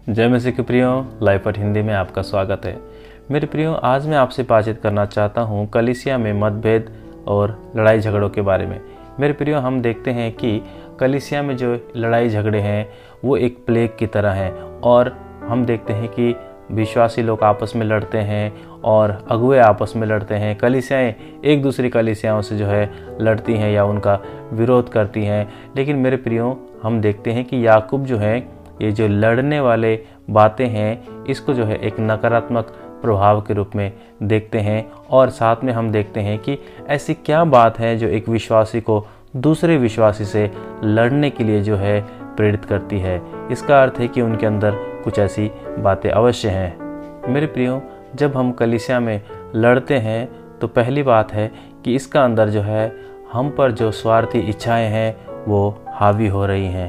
जय मसीह के प्रियो, लाइफ पर हिंदी में आपका स्वागत है। मेरे प्रियो, आज मैं आपसे बातचीत करना चाहता हूँ कलीसिया में मतभेद और लड़ाई झगड़ों के बारे में। मेरे प्रियो, हम देखते हैं कि कलीसिया में जो लड़ाई झगड़े हैं वो एक प्लेग की तरह हैं और हम देखते हैं कि विश्वासी लोग आपस में लड़ते हैं और अगुए आपस में लड़ते हैं। कलीसियाएं एक दूसरी कलीसियाओं से जो है लड़ती हैं या उनका विरोध करती हैं। लेकिन मेरे प्रियो, हम देखते हैं कि याकूब जो है ये जो लड़ने वाले बातें हैं इसको जो है एक नकारात्मक प्रभाव के रूप में देखते हैं और साथ में हम देखते हैं कि ऐसी क्या बात है जो एक विश्वासी को दूसरे विश्वासी से लड़ने के लिए जो है प्रेरित करती है। इसका अर्थ है कि उनके अंदर कुछ ऐसी बातें अवश्य हैं। मेरे प्रियो, जब हम कलीसिया में लड़ते हैं तो पहली बात है कि इसका अंदर जो है हम पर जो स्वार्थी इच्छाएं हैं वो हावी हो रही हैं।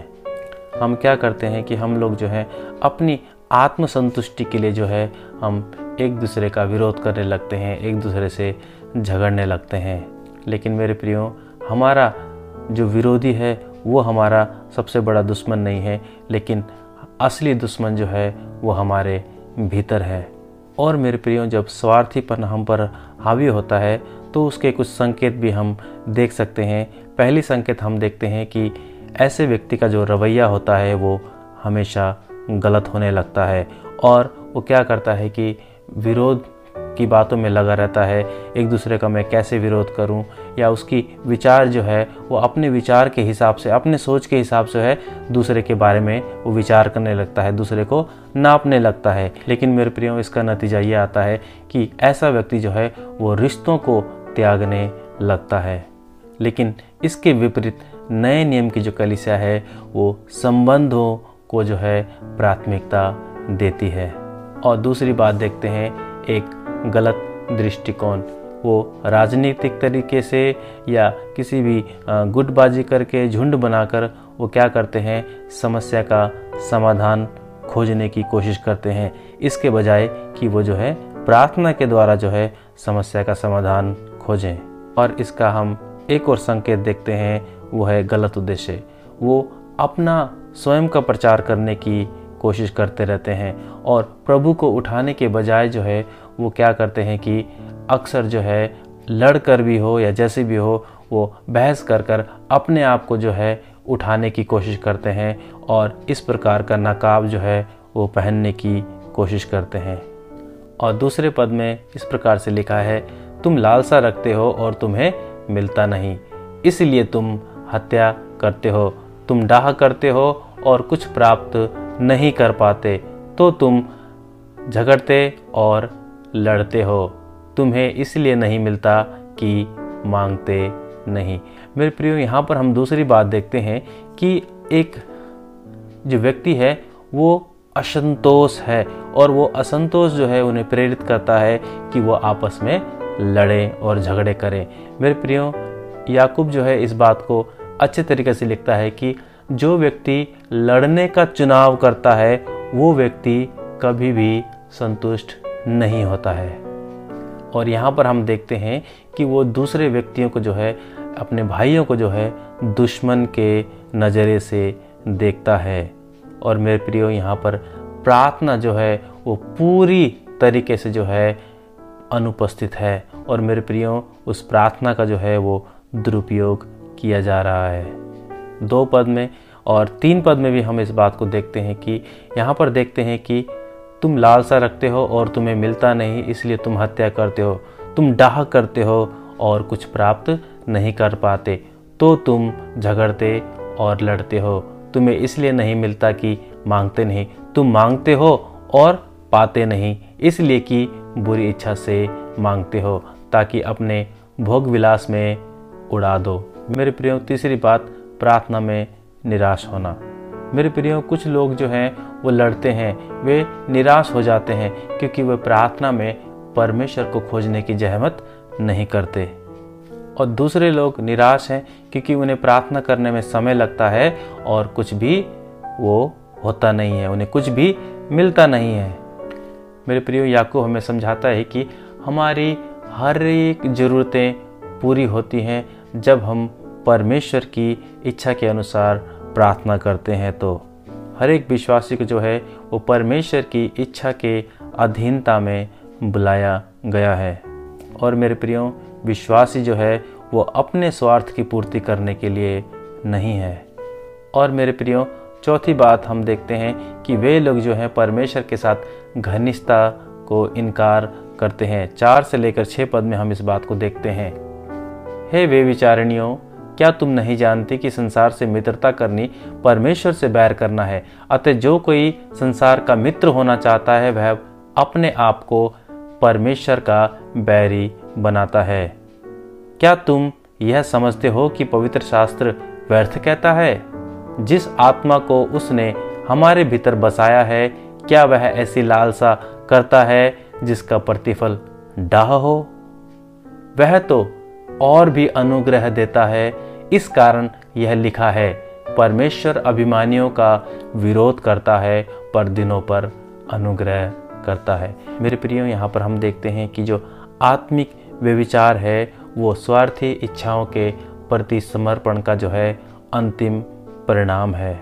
हम क्या करते हैं कि हम लोग जो है अपनी आत्मसंतुष्टि के लिए जो है हम एक दूसरे का विरोध करने लगते हैं, एक दूसरे से झगड़ने लगते हैं। लेकिन मेरे प्रियो, हमारा जो विरोधी है वो हमारा सबसे बड़ा दुश्मन नहीं है, लेकिन असली दुश्मन जो है वो हमारे भीतर है। और मेरे प्रियो, जब स्वार्थीपन हम पर हावी होता है तो उसके कुछ संकेत भी हम देख सकते हैं। पहली संकेत हम देखते हैं कि ऐसे व्यक्ति का जो रवैया होता है वो हमेशा गलत होने लगता है और वो क्या करता है कि विरोध की बातों में लगा रहता है। एक दूसरे का मैं कैसे विरोध करूं, या उसकी विचार जो है वो अपने विचार के हिसाब से, अपने सोच के हिसाब से है दूसरे के बारे में वो विचार करने लगता है, दूसरे को नापने लगता है। लेकिन मेरे प्रियो, इसका नतीजा ये आता है कि ऐसा व्यक्ति जो है वो रिश्तों को त्यागने लगता है। लेकिन इसके विपरीत नए नियम की जो कलीसिया है वो संबंधों को जो है प्राथमिकता देती है। और दूसरी बात देखते हैं, एक गलत दृष्टिकोण। वो राजनीतिक तरीके से या किसी भी गुटबाजी करके, झुंड बनाकर वो क्या करते हैं, समस्या का समाधान खोजने की कोशिश करते हैं, इसके बजाय कि वो जो है प्रार्थना के द्वारा जो है समस्या का समाधान खोजें। और इसका हम एक और संकेत देखते हैं, वो है गलत उद्देश्य। वो अपना स्वयं का प्रचार करने की कोशिश करते रहते हैं और प्रभु को उठाने के बजाय जो है वो क्या करते हैं कि अक्सर जो है लड़कर भी हो या जैसे भी हो वो बहस कर अपने आप को जो है उठाने की कोशिश करते हैं और इस प्रकार का नकाब जो है वो पहनने की कोशिश करते हैं। और दूसरे पद में इस प्रकार से लिखा है, तुम लालसा रखते हो और तुम्हें मिलता नहीं, इसलिए तुम हत्या करते हो, तुम डाह करते हो और कुछ प्राप्त नहीं कर पाते, तो तुम झगड़ते और लड़ते हो, तुम्हें इसलिए नहीं मिलता कि मांगते नहीं। मेरे प्रियो, यहाँ पर हम दूसरी बात देखते हैं कि एक जो व्यक्ति है वो असंतोष है और वो असंतोष जो है उन्हें प्रेरित करता है कि वो आपस में लड़ें और झगड़े करें। मेरे प्रियो, याकूब जो है इस बात को अच्छे तरीके से लिखता है कि जो व्यक्ति लड़ने का चुनाव करता है वो व्यक्ति कभी भी संतुष्ट नहीं होता है। और यहाँ पर हम देखते हैं कि वो दूसरे व्यक्तियों को जो है, अपने भाइयों को जो है दुश्मन के नज़रे से देखता है। और मेरे प्रियो, यहाँ पर प्रार्थना जो है वो पूरी तरीके से जो है अनुपस्थित है और मेरे प्रियो, उस प्रार्थना का जो है वो दुरुपयोग किया जा रहा है। 2 पद में और 3 पद में भी हम इस बात को देखते हैं कि यहाँ पर देखते हैं कि तुम लालसा रखते हो और तुम्हें मिलता नहीं, इसलिए तुम हत्या करते हो, तुम डाह करते हो और कुछ प्राप्त नहीं कर पाते, तो तुम झगड़ते और लड़ते हो, तुम्हें इसलिए नहीं मिलता कि मांगते नहीं, तुम मांगते हो और पाते नहीं, इसलिए कि बुरी इच्छा से मांगते हो ताकि अपने भोग विलास में उड़ा दो। मेरे प्रियो, तीसरी बात, प्रार्थना में निराश होना। मेरे प्रियो, कुछ लोग जो हैं वो लड़ते हैं, वे निराश हो जाते हैं क्योंकि वे प्रार्थना में परमेश्वर को खोजने की जहमत नहीं करते। और दूसरे लोग निराश हैं क्योंकि उन्हें प्रार्थना करने में समय लगता है और कुछ भी वो होता नहीं है, उन्हें कुछ भी मिलता नहीं है। मेरे प्रियो, याकूब हमें समझाता है कि हमारी हर एक ज़रूरतें पूरी होती हैं जब हम परमेश्वर की इच्छा के अनुसार प्रार्थना करते हैं। तो हर एक विश्वासी को जो है वो परमेश्वर की इच्छा के अधीनता में बुलाया गया है। और मेरे प्रियो, विश्वासी जो है वो अपने स्वार्थ की पूर्ति करने के लिए नहीं है। और मेरे प्रियो, चौथी बात हम देखते हैं कि वे लोग जो हैं परमेश्वर के साथ घनिष्ठता को इनकार करते हैं। 4 से लेकर 6 पद में हम इस बात को देखते हैं। हे वे विचारणियों, क्या तुम नहीं जानते कि संसार से मित्रता करनी परमेश्वर से बैर करना है? अतः जो कोई संसार का मित्र होना चाहता है वह अपने आप को परमेश्वर का बैरी बनाता है। क्या तुम यह समझते हो कि पवित्र शास्त्र व्यर्थ कहता है? जिस आत्मा को उसने हमारे भीतर बसाया है, क्या वह ऐसी लालसा करता है जिसका प्रतिफल डाह हो? वह तो और भी अनुग्रह देता है। इस कारण यह लिखा है, परमेश्वर अभिमानियों का विरोध करता है पर दिनों पर अनुग्रह करता है। मेरे प्रियो, यहाँ पर हम देखते हैं कि जो आत्मिक व्यभिचार है वो स्वार्थी इच्छाओं के प्रति समर्पण का जो है अंतिम परिणाम है।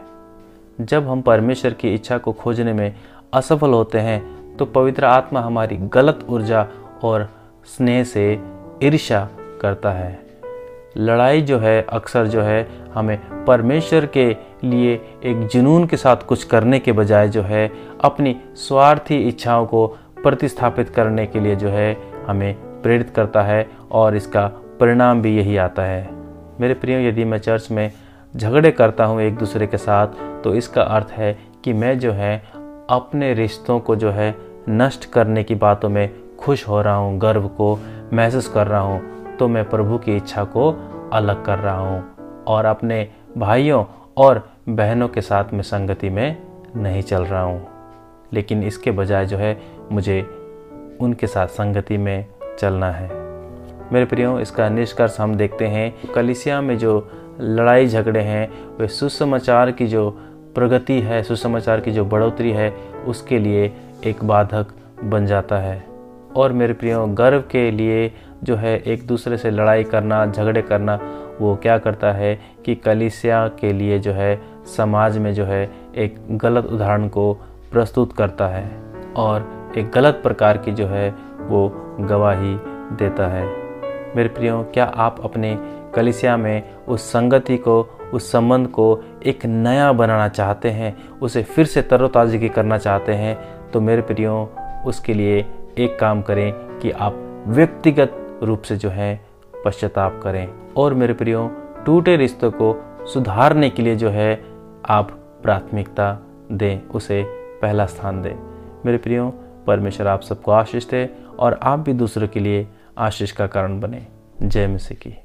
जब हम परमेश्वर की इच्छा को खोजने में असफल होते हैं तो पवित्र आत्मा हमारी गलत ऊर्जा और स्नेह से ईर्ष्या करता है। लड़ाई जो है अक्सर जो है हमें परमेश्वर के लिए एक जुनून के साथ कुछ करने के बजाय जो है अपनी स्वार्थी इच्छाओं को प्रतिस्थापित करने के लिए जो है हमें प्रेरित करता है, और इसका परिणाम भी यही आता है। मेरे प्रियो, यदि मैं चर्च में झगड़े करता हूँ एक दूसरे के साथ, तो इसका अर्थ है कि मैं जो है अपने रिश्तों को जो है नष्ट करने की बातों में खुश हो रहा हूँ, गर्व को महसूस कर रहा हूँ, तो मैं प्रभु की इच्छा को अलग कर रहा हूँ और अपने भाइयों और बहनों के साथ में संगति में नहीं चल रहा हूँ। लेकिन इसके बजाय जो है मुझे उनके साथ संगति में चलना है। मेरे प्रियो, इसका निष्कर्ष हम देखते हैं कलीसिया में जो लड़ाई झगड़े हैं वे सुसमाचार की जो प्रगति है, सुसमाचार की जो बढ़ोतरी है, उसके लिए एक बाधक बन जाता है। और मेरे प्रियो, गर्व के लिए जो है एक दूसरे से लड़ाई करना, झगड़े करना, वो क्या करता है कि कलीसिया के लिए जो है समाज में जो है एक गलत उदाहरण को प्रस्तुत करता है और एक गलत प्रकार की जो है वो गवाही देता है। मेरे प्रियो, क्या आप अपने कलीसिया में उस संगति को, उस संबंध को एक नया बनाना चाहते हैं, उसे फिर से तरोताज़गी करना चाहते हैं? तो मेरे प्रियो, उसके लिए एक काम करें कि आप व्यक्तिगत रूप से जो है पश्चाताप करें। और मेरे प्रियो, टूटे रिश्तों को सुधारने के लिए जो है आप प्राथमिकता दें, उसे पहला स्थान दें। मेरे प्रियो, परमेश्वर आप सबको आशीष दे और आप भी दूसरों के लिए आशीष का कारण बने। जय मसीह की।